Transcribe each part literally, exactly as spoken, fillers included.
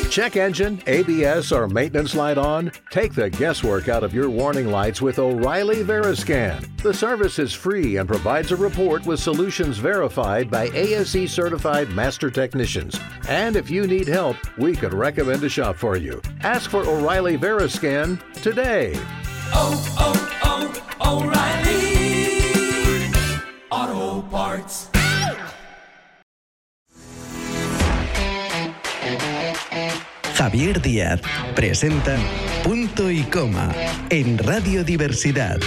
Check engine, A B S, or maintenance light on? Take the guesswork out of your warning lights with O'Reilly Veriscan. The service is free and provides a report with solutions verified by A S E certified master technicians. And if you need help, we could recommend a shop for you. Ask for O'Reilly Veriscan today. Oh, oh, oh, O'Reilly Auto Parts. Javier Díaz presenta Punto y Coma en Radio Diversidad.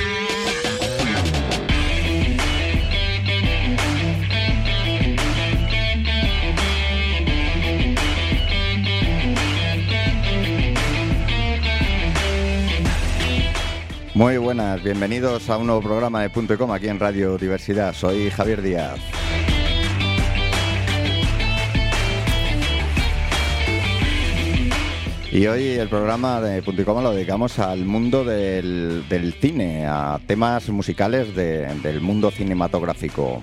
Muy buenas, bienvenidos a un nuevo programa de Punto y Coma aquí en Radio Diversidad. Soy Javier Díaz. Y hoy el programa de Punto y Coma lo dedicamos al mundo del, del cine, a temas musicales de, del mundo cinematográfico.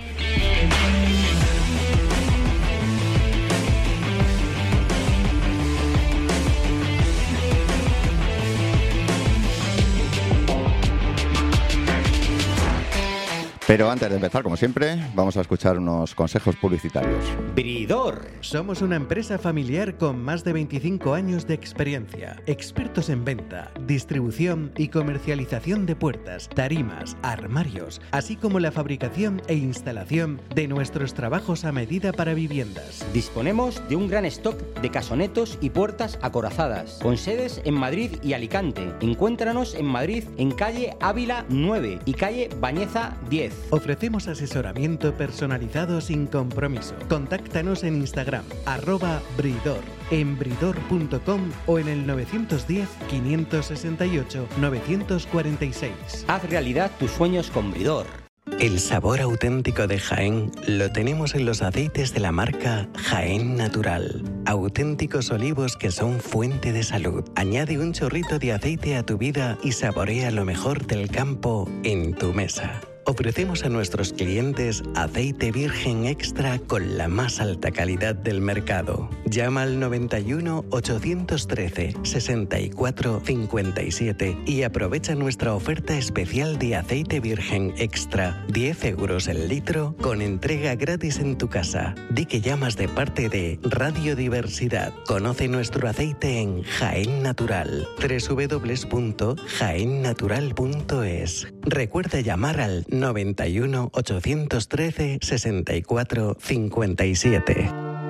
Pero antes de empezar, como siempre, vamos a escuchar unos consejos publicitarios. Bridor. Somos una empresa familiar con más de veinticinco años de experiencia, expertos en venta, distribución y comercialización de puertas, tarimas, armarios, así como la fabricación e instalación de nuestros trabajos a medida para viviendas. Disponemos de un gran stock de casonetos y puertas acorazadas, con sedes en Madrid y Alicante. Encuéntranos en Madrid en calle Ávila nueve y calle Bañeza diez. Ofrecemos asesoramiento personalizado sin compromiso. Contáctanos en Instagram, arroba Bridor, en bridor punto com o en el nueve uno cero, cinco seis ocho, nueve cuatro seis. Haz realidad tus sueños con Bridor. El sabor auténtico de Jaén lo tenemos en los aceites de la marca Jaén Natural. Auténticos olivos que son fuente de salud. Añade un chorrito de aceite a tu vida y saborea lo mejor del campo en tu mesa. Ofrecemos a nuestros clientes aceite virgen extra con la más alta calidad del mercado. Llama al noventa y uno, ochocientos trece, sesenta y cuatro, cincuenta y siete y aprovecha nuestra oferta especial de aceite virgen extra, diez euros el litro, con entrega gratis en tu casa. Di que llamas de parte de Radio Diversidad. Conoce nuestro aceite en Jaén Natural, doble u doble u doble u punto jaén natural punto es. Recuerda llamar al noventa y uno, ochocientos trece, sesenta y cuatro, cincuenta y siete.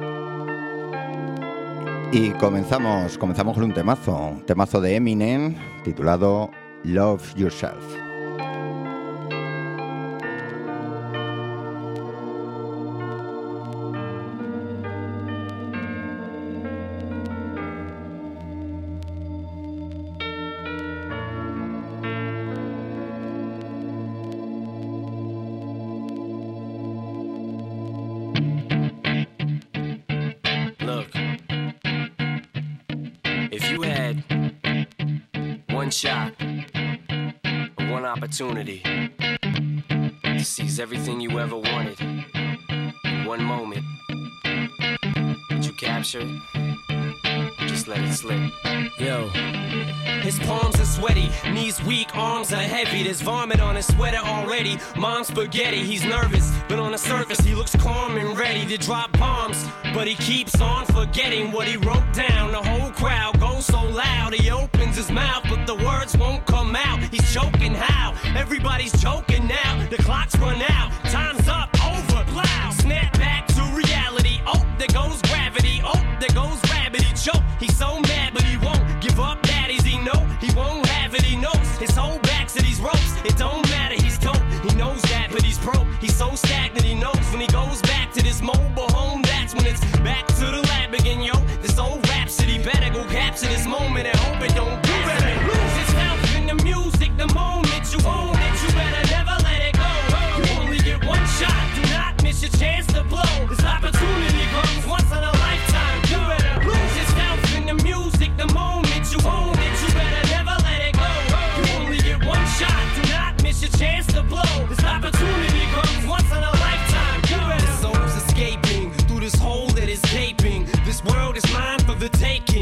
Y comenzamos, comenzamos con un temazo, un temazo de Eminem titulado Love Yourself. One shot, one opportunity to seize everything you ever wanted in one moment. Did you capture it? Just let it slip. Yo. His palms are sweaty, knees weak, arms are heavy. There's vomit on his sweater already. Mom's spaghetti, he's nervous, but on the surface he looks calm and ready to drop bombs. But he keeps on forgetting what he wrote down. The whole crowd goes so loud, he opens his mouth, but the words won't come out. He's choking how? Everybody's joking now. The clock's run out, time's up, over, loud. Snap back to reality. Oh, there goes gravity. Oh, there goes rabbit. He choke. He's so mad, but he won't give up. Daddies, he know he won't have it. He knows his whole back to these ropes. It don't matter. He's dope. He knows that, but he's broke. He's so stagnant. He knows when he goes back to this mobile home. That's when it's back to the lab again, yo. This old rhapsody better go capture this moment and hope it don't do it. Lose itself in the music. The moment you own it, you better never let it go. You only get one shot. Do not miss your chance to blow. This opportunity comes once in a lifetime. You better lose yourself in the music. The moment you own it, you better never let it go. You only get one shot. Do not miss your chance to blow. This opportunity comes once in a lifetime. You better. The soul's escaping through this hole that is gaping. This world is mine for the taking.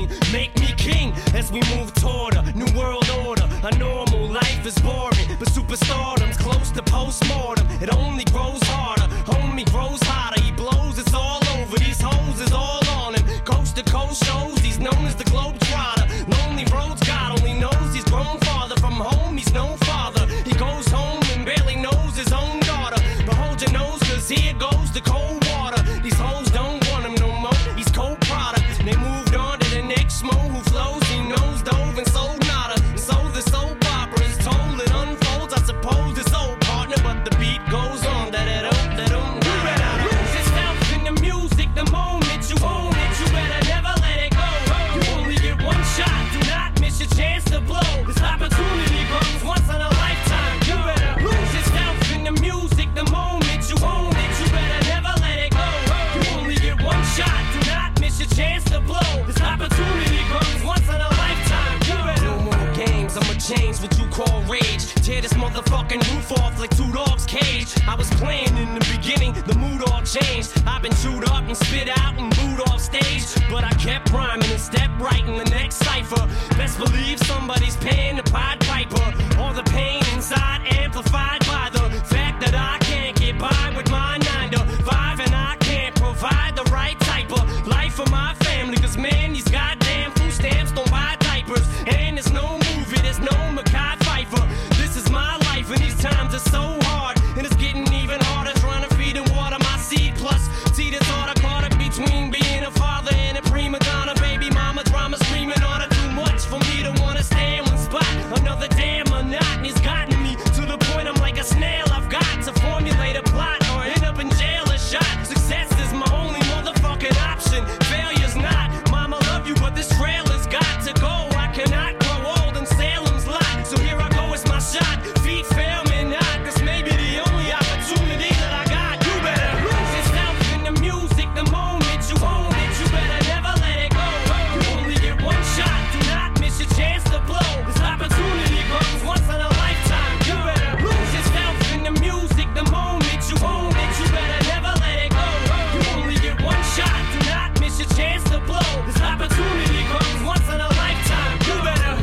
shows. He's known as the Globetrotter. Lonely roads, God only knows. He's grown farther from home. He's no father. He goes home and barely knows his own daughter. But hold your nose, cause here goes the cold water. These hoes don't want him no more. He's cold product. They moved on to the next mo who flows. He knows dove and sold nada. And so the soap opera is told. It unfolds, I suppose it's old partner. But the beat goes on. Da da da da da. You better lose yourself in the music the moment you own it. You better never let it go. You only get one shot. Do not miss your chance to blow. This opportunity comes once in a lifetime. You better lose yourself in the music the moment you own it. You better never let it go. You only get one shot. Do not miss your chance to blow. This opportunity comes once in a lifetime. You better no more games. I'ma change what you call rage. Tear this motherfucking roof off like two dogs' cage. I was playing in the beginning, the mood all changed. I've been chewed up and spit out and booed off stage, but I kept rhyming and stepped right in the next cipher. Best believe somebody's paying the Pied Piper. All the pain inside amplified by the fact that I can't get by with my nine to five, and I can't provide the right type of life for my family. Cause man, these goddamn food stamps don't buy diapers, and there's no movie, there's no Mackay Pfeiffer. This is my life, and these times are so hard, and it's getting even harder trying to feed and water my seed. Plus, see the thought I caught up between being a father and a prima donna. Baby mama drama screaming on her too much for me to wanna stay in one spot. Another damn monotony's gotten me to the point I'm like a snail. I've got to formulate a plot or end up in jail or shot. Success is my only motherfucking option. Failure's not. Mama love you, but this trailer's got to go. I cannot grow old in Salem's lot. So here I go, it's my shot. Feet fail me not. This may be the only opportunity that I got. You better lose yourself in the music the moment you own it. You better never let it go. You only get one shot. Do not miss your chance to blow. This opportunity comes once in a lifetime. You better lose yourself in the music the moment you own it. You better never let it go. You only get one shot. Do not miss your chance to blow. This opportunity comes once in a lifetime. You better.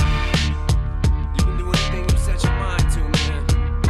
You can do anything you set your mind to, man.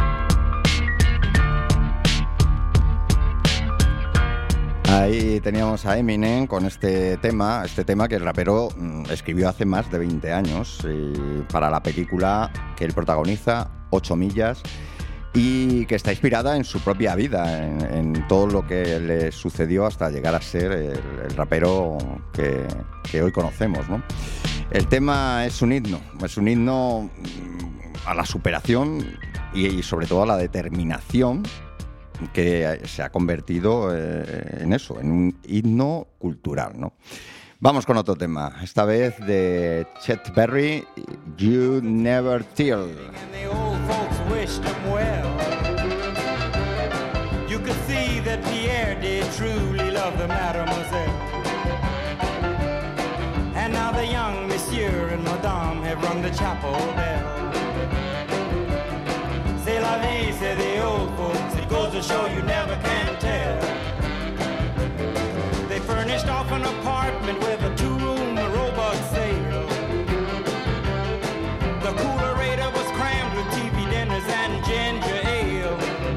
Ahí teníamos a Eminem con este tema, este tema que el rapero mmm, escribió hace más de veinte años y para la película que él protagoniza, Ocho Millas, y que está inspirada en su propia vida, en, en todo lo que le sucedió hasta llegar a ser el, el rapero que, que hoy conocemos, ¿no? El tema es un himno, es un himno a la superación y, y sobre todo a la determinación, que se ha convertido eh, en eso, en un himno cultural, ¿no? Vamos con otro tema, esta vez de Chet Berry, You Never Tell. You could see that Pierre did truly love the mademoiselle. And now the young monsieur and madame have rung the chapel bell. C'est la vie, say the old folks, it goes to show you never can tell. They furnished off an apartment with a two-room robot sale. The coolerator was crammed with T V dinners and ginger ale.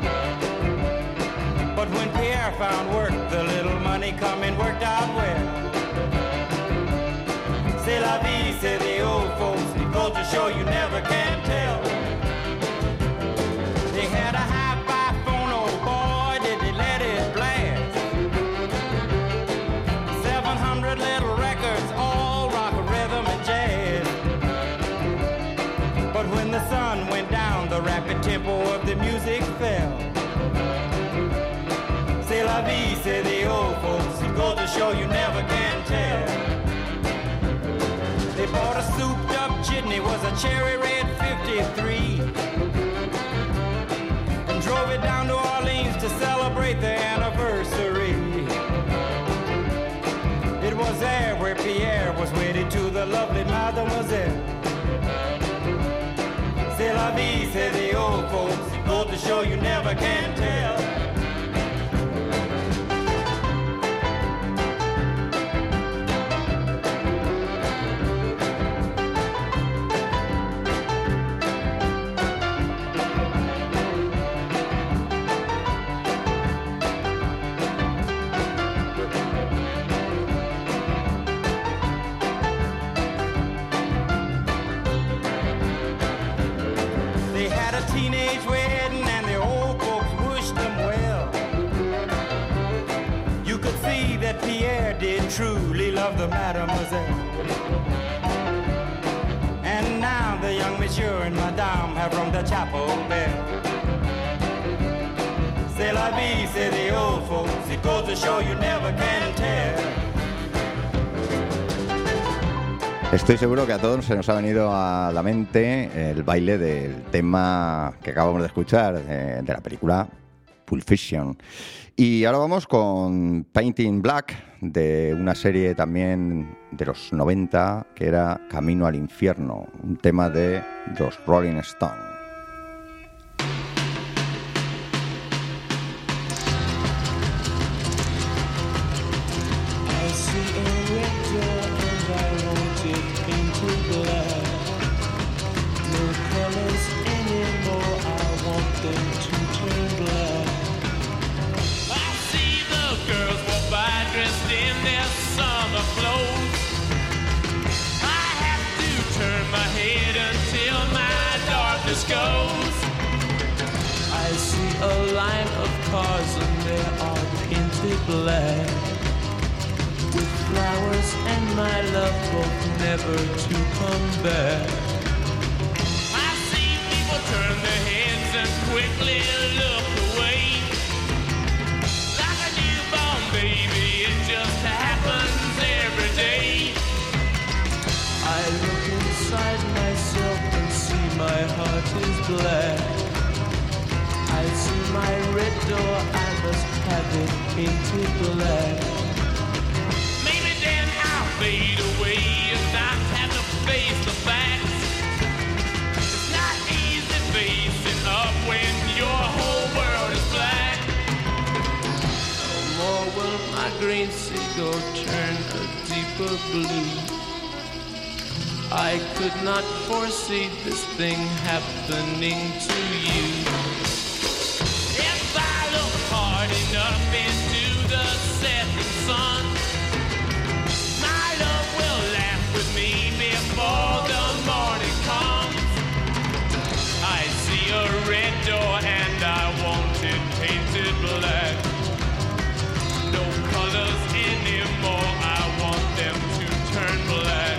But when Pierre found work, the little money coming worked out well. C'est la vie, say the old folks, it goes to show you never can tell. They had a hi-fi phone, oh boy, did they let it blast. Seven hundred little records, all rock, rhythm, and jazz. But when the sun went down, the rapid tempo of the music fell. C'est la vie, say the old folks, it goes to show you never can tell. They bought a souped-up jitney, was a cherry red fifty-three. Drove it down to Orleans to celebrate the anniversary. It was there where Pierre was wedded to the lovely mademoiselle. C'est la vie, say the old folks, it goes to show you never can tell. that Pierre did truly love the mademoiselle. And now the young monsieur and madame have rung the chapel bell. C'est la vie, say the old folks, it goes to show you never can tell. Estoy seguro que a todos se nos ha venido a la mente el baile del tema que acabamos de escuchar eh, de la película Pulp Fiction. Y ahora vamos con Painting Black, de una serie también de los noventa que era Camino al Infierno, un tema de los Rolling Stones. Goes. I see a line of cars and they are painted black, with flowers and my love both never to come back. I see people turn their heads and quickly look away, like a newborn baby, it just happens every day. I look inside myself and see my heart is black. I see my red door, I must have it painted black. Maybe then I'll fade away and not have to face the facts. It's not easy facing up when your whole world is black. No more will my green seagull turn a deeper blue. I could not foresee this thing happening to you. If I look hard enough into the setting sun, my love will laugh with me before the morning comes. I see a red door and I want it painted black. No colors anymore, I want them to turn black.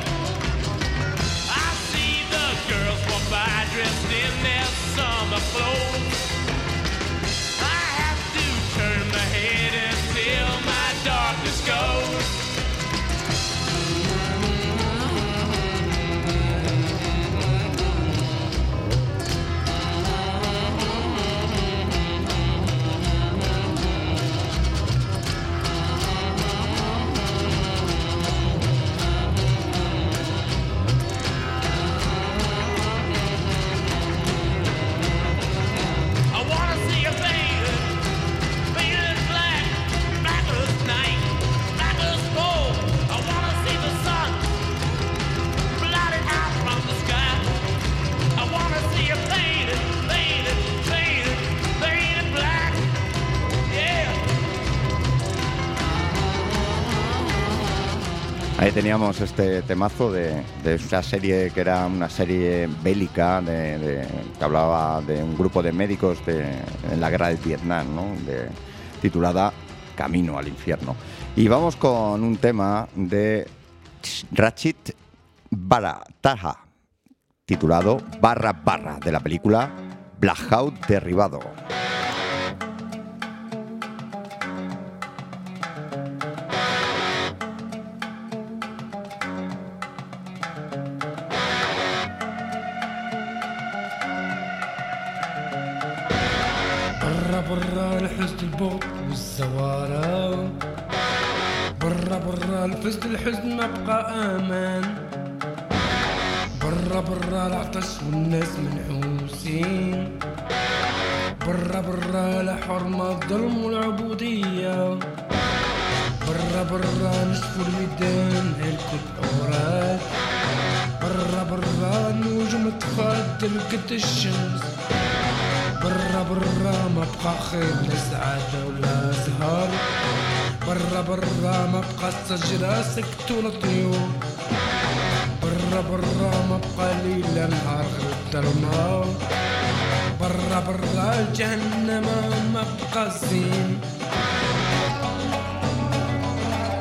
Girls walk by dressed in their summer clothes. I have to turn my head until my darkness goes. Ahí teníamos este temazo de, de esa serie que era una serie bélica de, de, que hablaba de un grupo de médicos de, en la guerra de Vietnam, ¿no? De, titulada Camino al Infierno. Y vamos con un tema de Rachid Barataha, titulado Barra Barra, de la película Blackout Derribado. برا الحزن البوط والزوارة، برا برا الفزد الحزن ما بقى امان، برا برا العطش والناس منحوسين، برا برا لحرمة الظلم والعبودية، برا برا نشفوا الميدان هلكت عورات، برا برا النجوم تخدم قد الشمس، برا برا ما بقى خير لا سعادة ولا زهر، برا برا ما بقى الشجرة سكت ولا طيور، برا برا ما بقى ليل نهار غير الظلمة، برا برا جهنم ما بقى زين.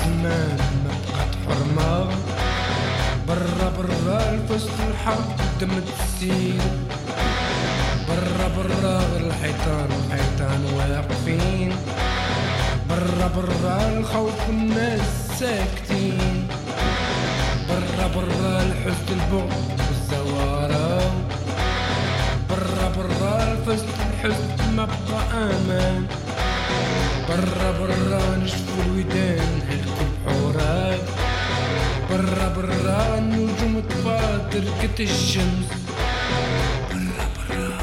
زمان ما بقات حرمة برا برا الفست الحرب دم تسيل برا برا الحيطان الحيطان واقفين برا برا الخوف الناس ساكتين برا برا الحزن البغض والزوارة برا برا الفست الحزن ما بقى امان برا برا نشفوا الودان هلكوا البحورات برا برا النجوم طفات ركت الشمس برا برا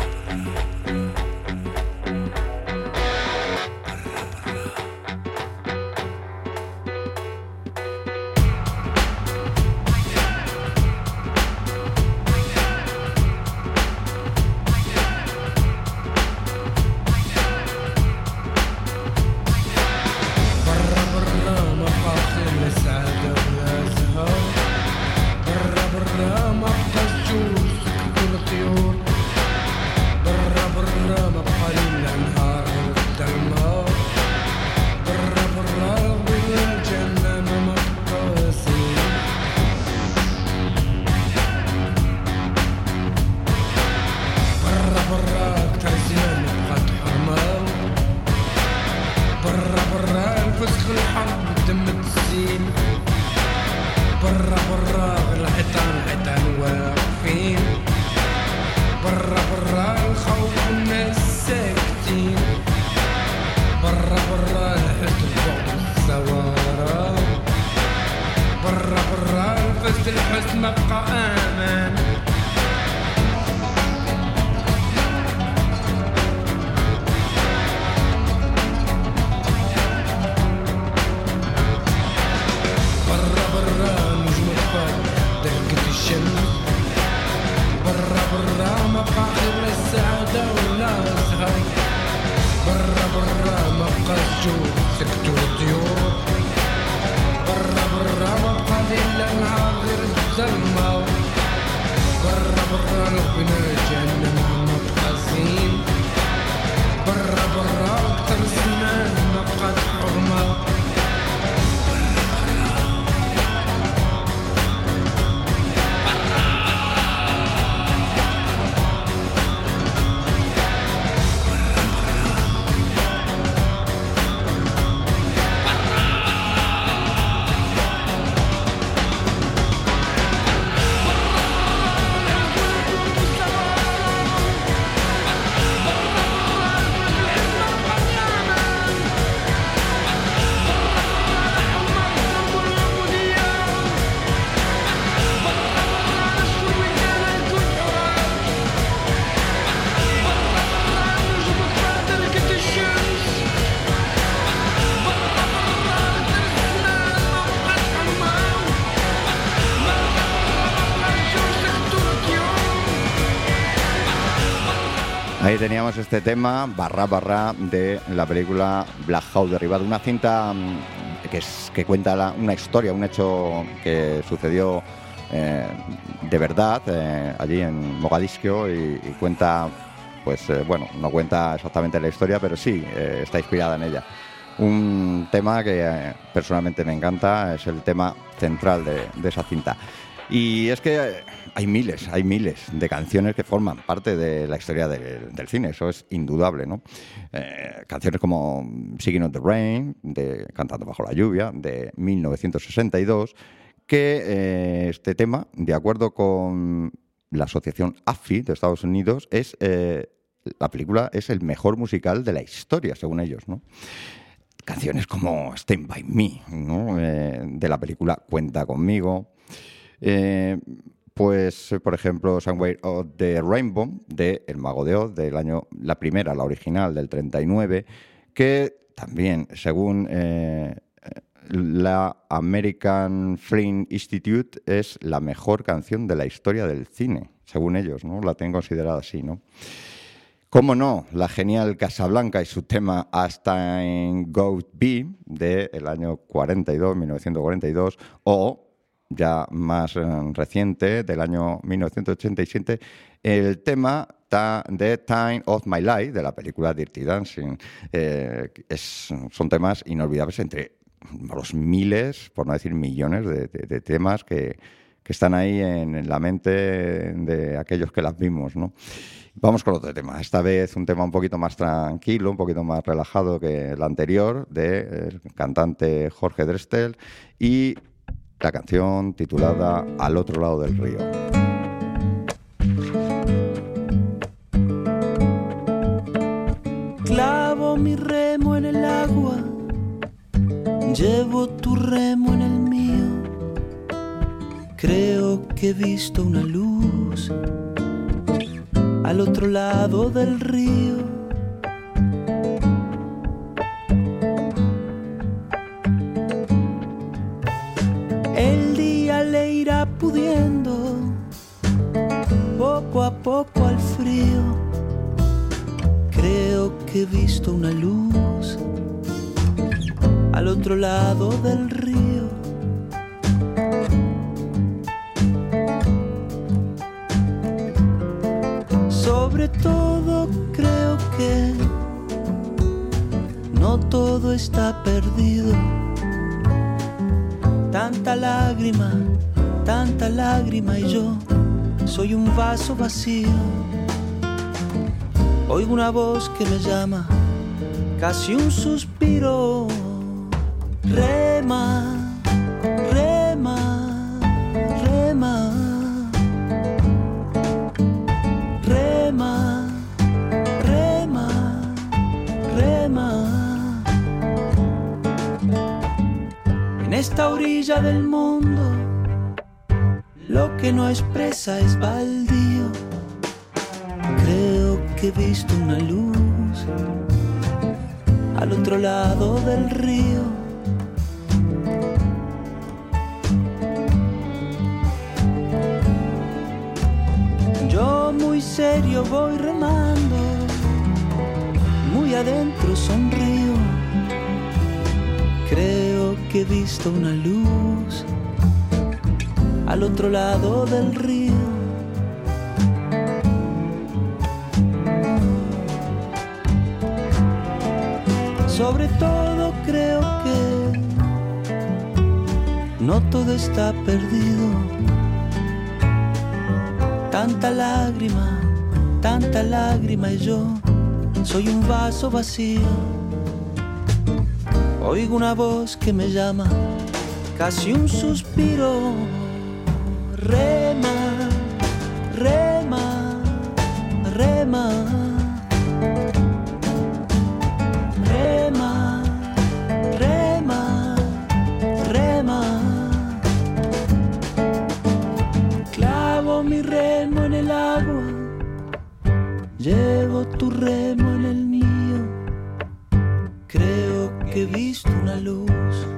Ahí teníamos este tema, barra barra, de la película Black Hawk Derribado, una cinta que, es, que cuenta la, una historia, un hecho que sucedió eh, de verdad eh, allí en Mogadiscio y, y cuenta, pues eh, bueno, no cuenta exactamente la historia, pero sí eh, está inspirada en ella. Un tema que eh, personalmente me encanta, es el tema central de, de esa cinta. Y es que hay miles, hay miles de canciones que forman parte de la historia del, del cine, eso es indudable, ¿no? Eh, canciones como Singing on the Rain, de Cantando bajo la lluvia, de mil novecientos sesenta y dos, que eh, este tema, de acuerdo con la asociación A F I de Estados Unidos, es eh, la película es el mejor musical de la historia, según ellos, ¿no? Canciones como Stand By Me, ¿no? Eh, de la película Cuenta Conmigo. Eh, pues, por ejemplo, Somewhere of the Rainbow, de El Mago de Oz, del año, la primera, la original, del treinta y nueve, que también, según eh, la American Film Institute, es la mejor canción de la historia del cine, según ellos, ¿no? La tienen considerada así, ¿no? Cómo no, la genial Casablanca y su tema As Time Goes By, del año cuarenta y dos, mil novecientos cuarenta y dos, o ya más eh, reciente, del año mil novecientos ochenta y siete, el tema ta, The Time of My Life, de la película Dirty Dancing. Eh, es, son temas inolvidables entre los miles, por no decir millones, de, de, de temas que, que están ahí en, en la mente de aquellos que las vimos, ¿no? Vamos con otro tema. Esta vez un tema un poquito más tranquilo, un poquito más relajado que el anterior, del cantante Jorge Drexler, y la canción titulada Al otro lado del río. Clavo mi remo en el agua, llevo tu remo en el mío. Creo que he visto una luz al otro lado del río. El día le irá pudiendo poco a poco al frío. Creo que he visto una luz al otro lado del río. Sobre todo creo que no todo está perdido. Tanta lágrima, tanta lágrima y yo soy un vaso vacío. Oigo una voz que me llama, casi un suspiro. Rema, rema, rema. Rema, rema, rema. En esta orilla del mundo, lo que no expresa es baldío. Creo que he visto una luz al otro lado del río. Yo muy serio voy remando, muy adentro sonrío. Creo que he visto una luz al otro lado del río. Sobre todo creo que no todo está perdido. Tanta lágrima, tanta lágrima y yo soy un vaso vacío. Oigo una voz que me llama, casi un suspiro. Rema, rema, rema. Rema, rema, rema. Clavo mi remo en el agua, llevo tu remo en el mío. Creo que he visto una luz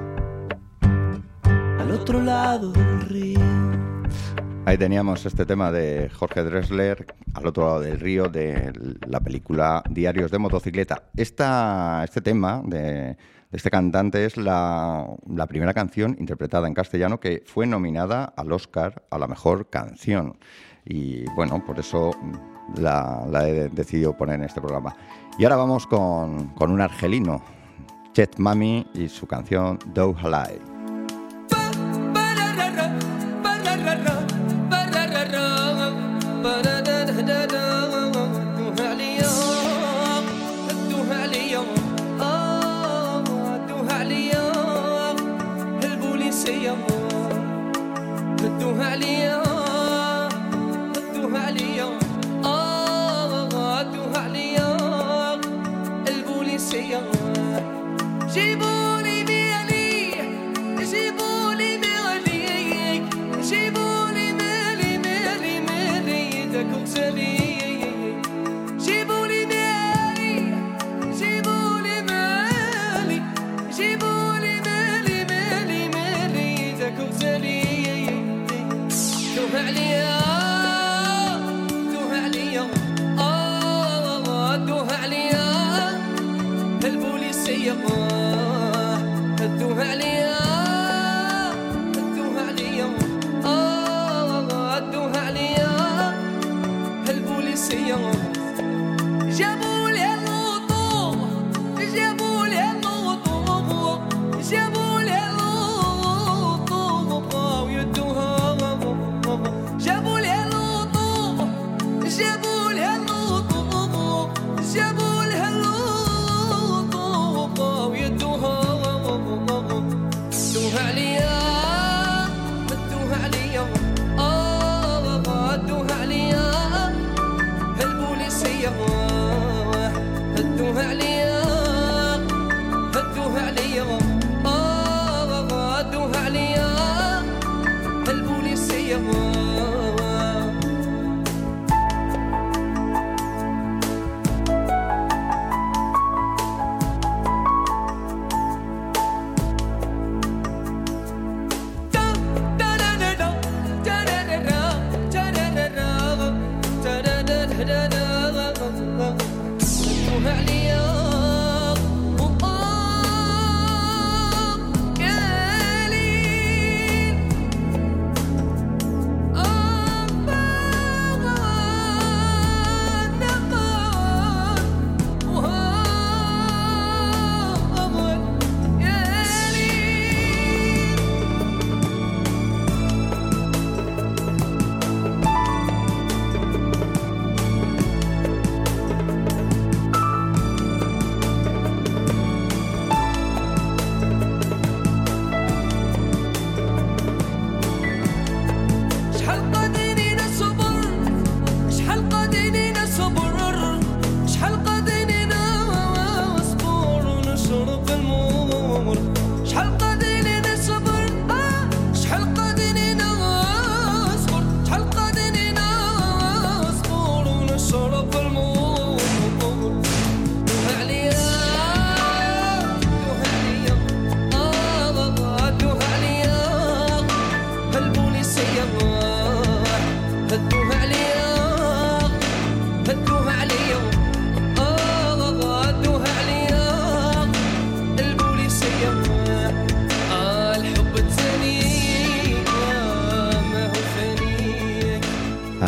al otro lado del río. Ahí teníamos este tema de Jorge Drexler, Al otro lado del río, de la película Diarios de motocicleta. Esta, este tema de, de este cantante es la, la primera canción interpretada en castellano que fue nominada al Oscar a la mejor canción. Y bueno, por eso la, la he decidido poner en este programa. Y ahora vamos con, con un argelino, Chet Mami, y su canción Do Halai. ردوها عليا ردوها عليا اه ردوها عليا البوليسية جيبولي مالي جيبولي مالي جيبولي مالي مالي مالي داك غزالي جيبولي مالي جيبولي مالي جيبولي مالي مالي مالي داك غزالي دوها عليا دوها عليا آه دوها عليا البوليسية دوها عليا دوها عليا آه دوها عليا البوليسية جابوا لي الوطو جابوا لي الوطو جابوا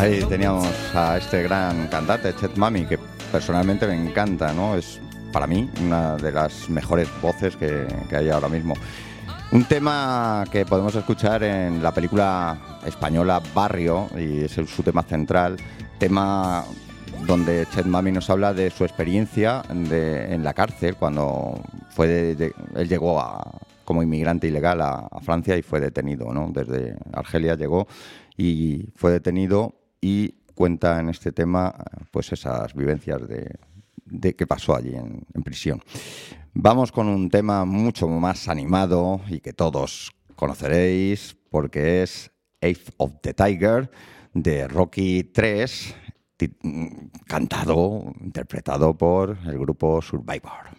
Ahí teníamos a este gran cantante, Chet Mami, que personalmente me encanta, ¿no? Es para mí una de las mejores voces que, que hay ahora mismo. Un tema que podemos escuchar en la película española Barrio, y es su tema central, tema donde Chet Mami nos habla de su experiencia de, en la cárcel, cuando fue de, de, él llegó a, como inmigrante ilegal a, a Francia y fue detenido, ¿no? Desde Argelia llegó y fue detenido y cuenta en este tema pues esas vivencias de, de qué pasó allí en, en prisión. Vamos con un tema mucho más animado y que todos conoceréis porque es Eye of the Tiger de Rocky tres, cantado, interpretado por el grupo Survivor.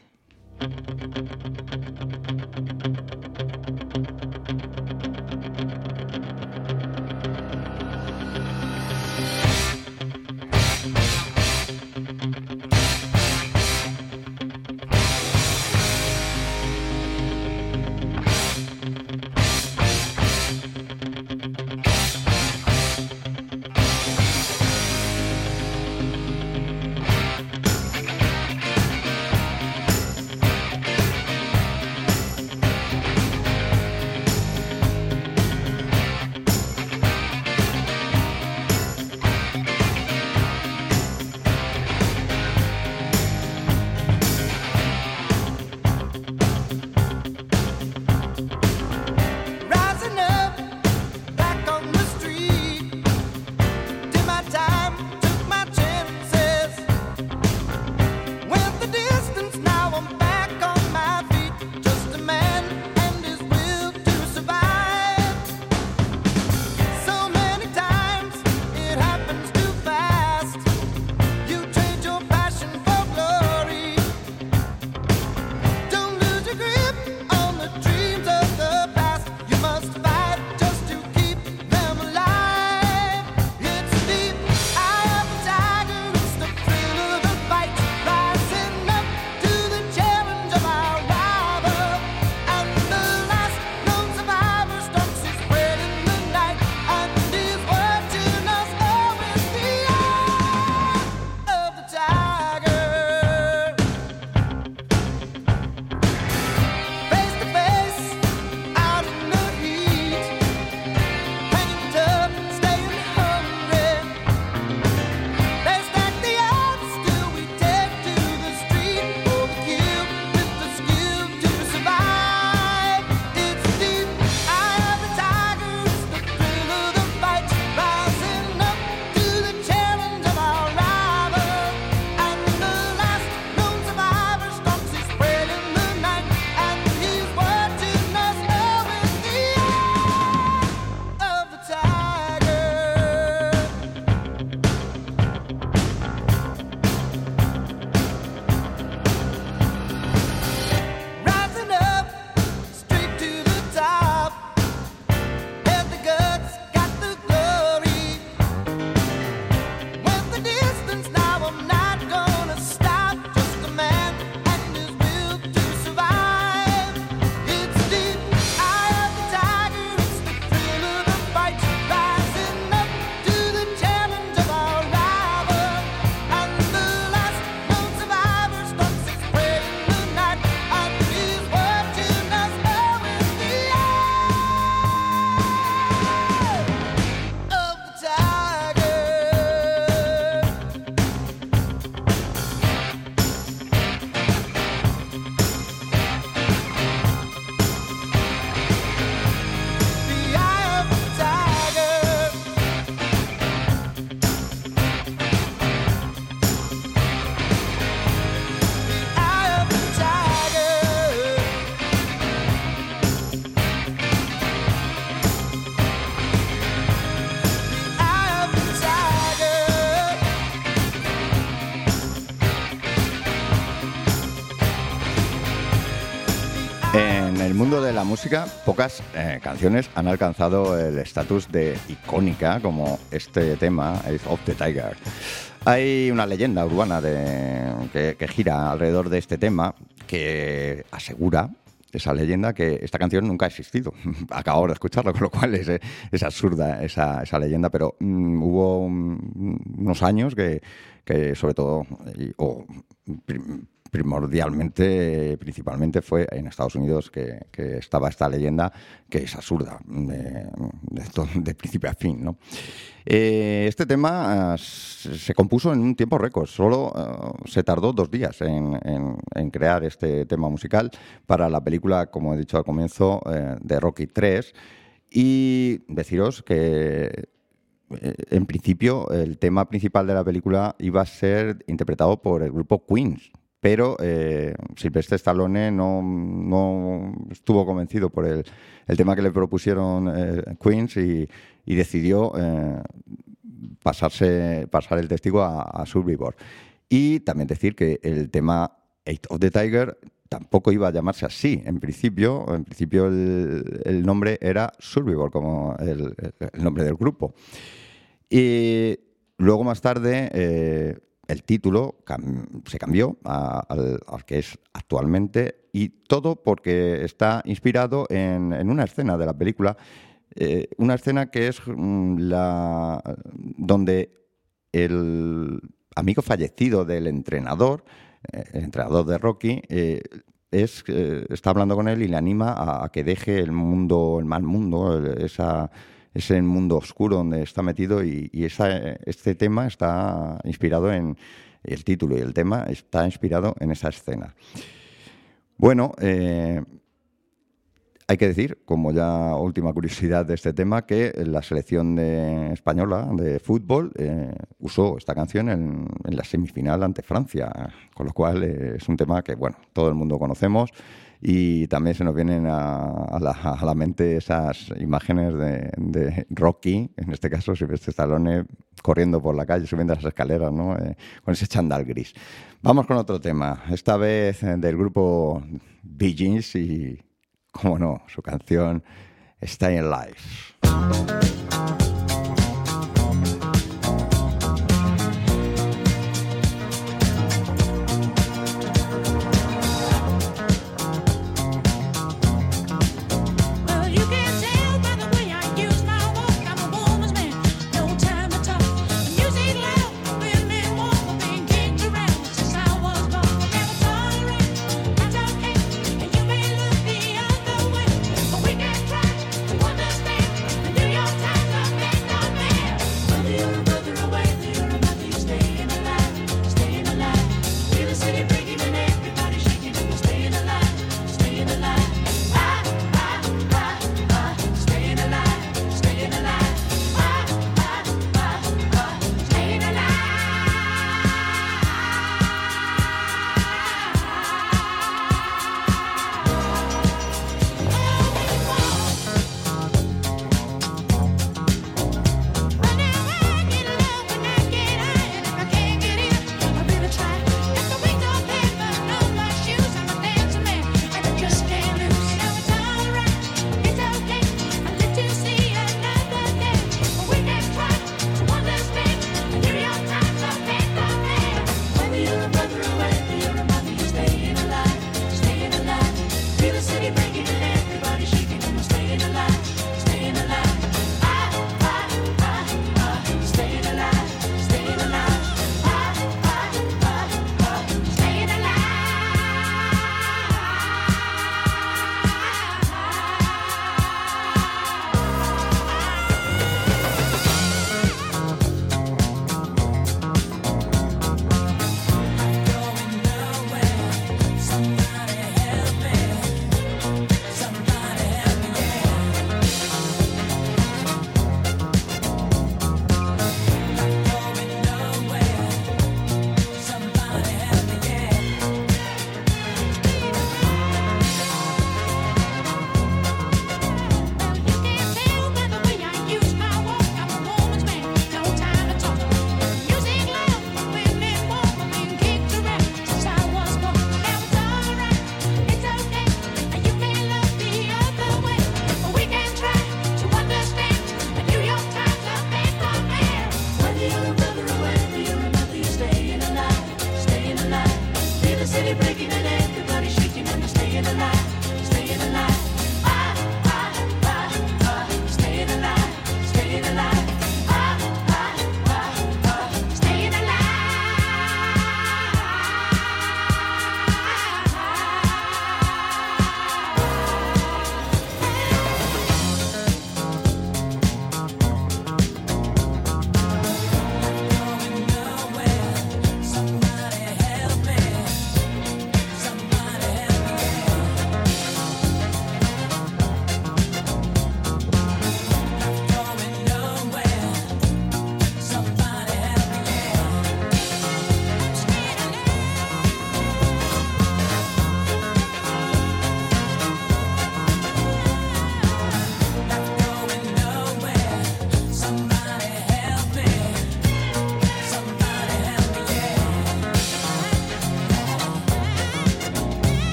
el mundo de la música, pocas eh, canciones han alcanzado el estatus de icónica como este tema, Eye of the Tiger. Hay una leyenda urbana de, que, que gira alrededor de este tema que asegura esa leyenda que esta canción nunca ha existido. Acabo de escucharla, con lo cual es, es absurda esa, esa leyenda, pero um, hubo um, unos años que, que sobre todo, y, o prim, primordialmente, principalmente fue en Estados Unidos que, que estaba esta leyenda que es absurda de, de, de principio a fin, ¿no? Eh, este tema uh, se compuso en un tiempo récord, solo uh, se tardó dos días en, en, en crear este tema musical para la película, como he dicho al comienzo, eh, de Rocky tres, y deciros que en principio el tema principal de la película iba a ser interpretado por el grupo Queen. Pero eh, Sylvester Stallone no, no estuvo convencido por el, el tema que le propusieron eh, Queens y, y decidió eh, pasarse, pasar el testigo a, a Survivor. Y también decir que el tema Eye of the Tiger tampoco iba a llamarse así. En principio, en principio el, el nombre era Survivor, como el, el nombre del grupo. Y luego más tarde... Eh, el título cam- se cambió a, al, al que es actualmente, y todo porque está inspirado en, en una escena de la película, eh, una escena que es mm, la donde el amigo fallecido del entrenador, eh, el entrenador de Rocky, eh, es, eh, está hablando con él y le anima a, a que deje el mundo, el mal mundo, el, esa... ese mundo oscuro donde está metido, y, y esa, este tema está inspirado en el título, y el tema está inspirado en esa escena. Bueno, eh, hay que decir, como ya última curiosidad de este tema, que la selección de española de fútbol eh, usó esta canción en, en la semifinal ante Francia, con lo cual eh, es un tema que, bueno, todo el mundo conocemos. Y también se nos vienen a, a, la, a la mente esas imágenes de, de Rocky, en este caso Sylvester Stallone, corriendo por la calle, subiendo las escaleras, ¿no? Eh, con ese chándal gris. Vamos con otro tema, esta vez del grupo Bee Gees y, cómo no, su canción Stay Alive. We can try to understand. Do your time.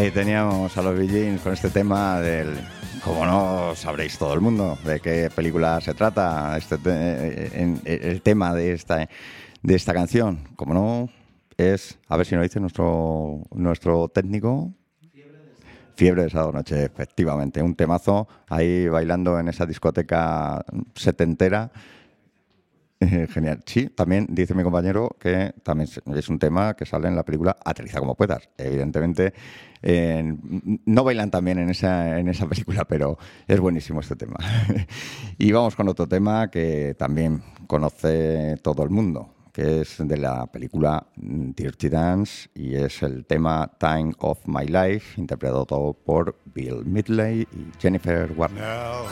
Ahí teníamos a los Bee Gees con este tema del... Como no sabréis todo el mundo de qué película se trata, este te, en, el tema de esta, de esta canción. Como no, es, a ver si nos dice nuestro, nuestro técnico... Fiebre de sábado noche, efectivamente. Un temazo ahí bailando en esa discoteca setentera. Eh, genial. Sí, también dice mi compañero que también es un tema que sale en la película Aterriza como puedas. Evidentemente, eh, no bailan también en esa, en esa película, pero es buenísimo este tema. Y vamos con otro tema que también conoce todo el mundo, que es de la película Dirty Dance y es el tema Time of My Life, interpretado por Bill Medley y Jennifer Warner. Now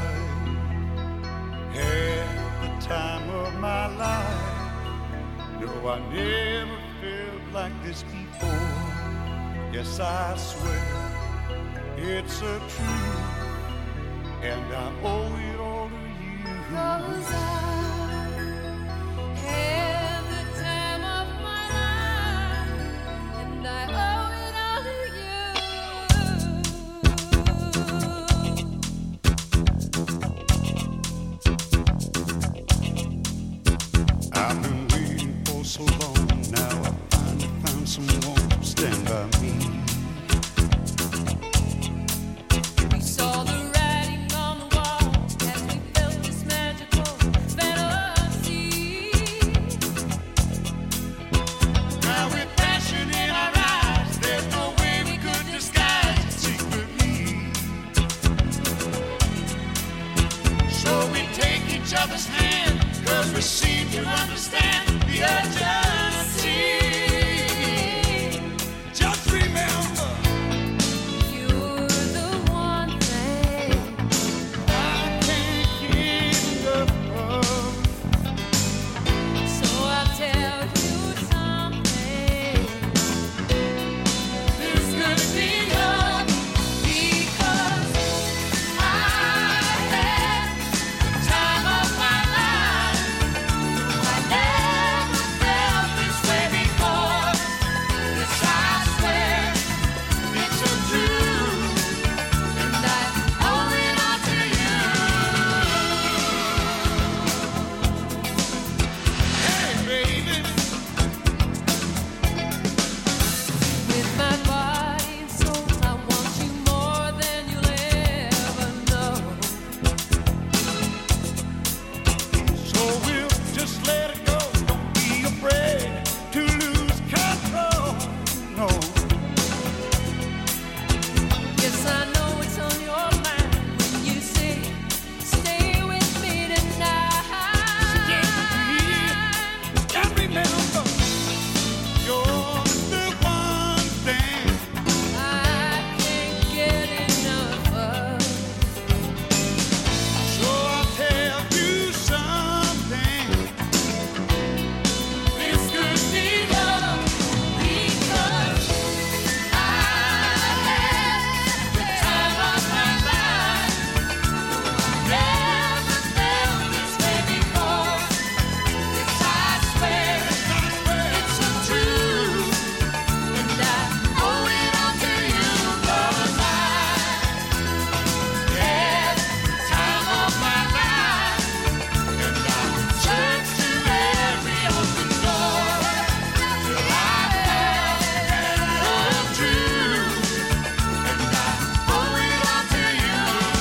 I had the time of my life. No, I never felt like this before. Yes, I swear it's a truth, and I owe it all to you. 'Cause I had the time of my life, and I owe it all to you. I've been waiting for so long, now I finally found someone to stand by me. We saw the writing on the wall as we felt this magical fantasy. Now with passion in our eyes, there's no way we could disguise it secretly. So we take each other's hand, 'cause we seem to understand the urgency. Just remember, you're the one thing I can't get enough of. So I'll tell you something. This could be love, because I had the time of my life. I never felt this way before. Yes, I swear it's a truth, and I owe it all to you. Hey, baby, with my body and soul, I want you more than you'll ever know. So we'll just let it go. Don't be afraid to lose control. No. Yes, I know it's on your mind when you say, stay with me tonight. Stay with me. And remember, you're the one thing I can't get enough of. So I'll tell you something. This could be love, because I had the time of my life. Never felt this way before. Yes, I swear it's a truth, and I owe it all to you. 'Cause I had the time of my life, and I searched to every open door till I found the truth, and I owe it all to you.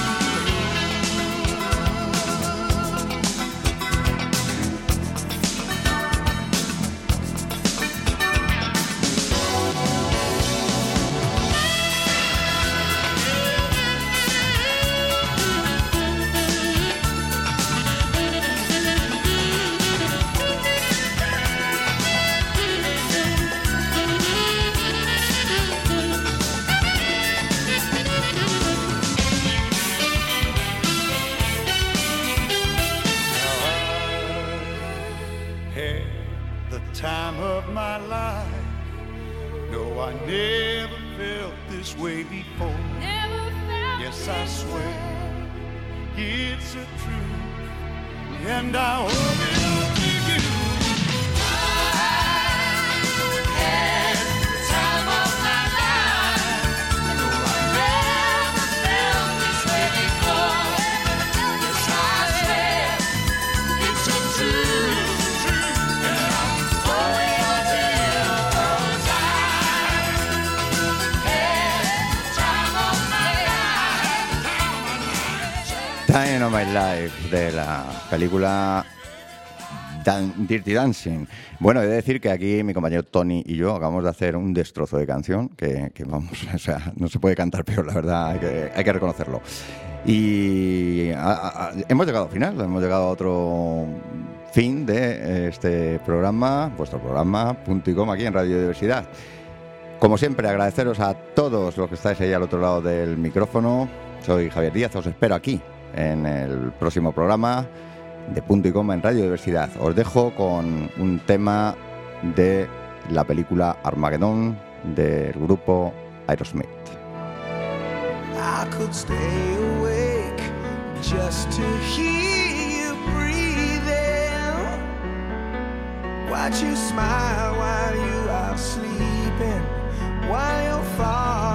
Had the time of my life. No, I never felt this way before. Never felt. Yes, I swear it's a truth, and I owe it all to you. I had the time of my life. Time of My Life, de la película Dan- Dirty Dancing. Bueno, he de decir que aquí mi compañero Tony y yo acabamos de hacer un destrozo de canción que, que vamos, o sea, no se puede cantar peor, la verdad, hay que, hay que reconocerlo. Y a, a, hemos llegado al final, hemos llegado a otro fin de este programa, vuestro programa, punto y coma, aquí en Radio Diversidad. Como siempre, agradeceros a todos los que estáis ahí al otro lado del micrófono. Soy Javier Díaz, os espero aquí en el próximo programa de Punto y Coma en Radio Diversidad. Os dejo con un tema de la película Armageddon del grupo Aerosmith. I could stay awake just to hear you breathing, watch you smile while you are sleeping, while you're far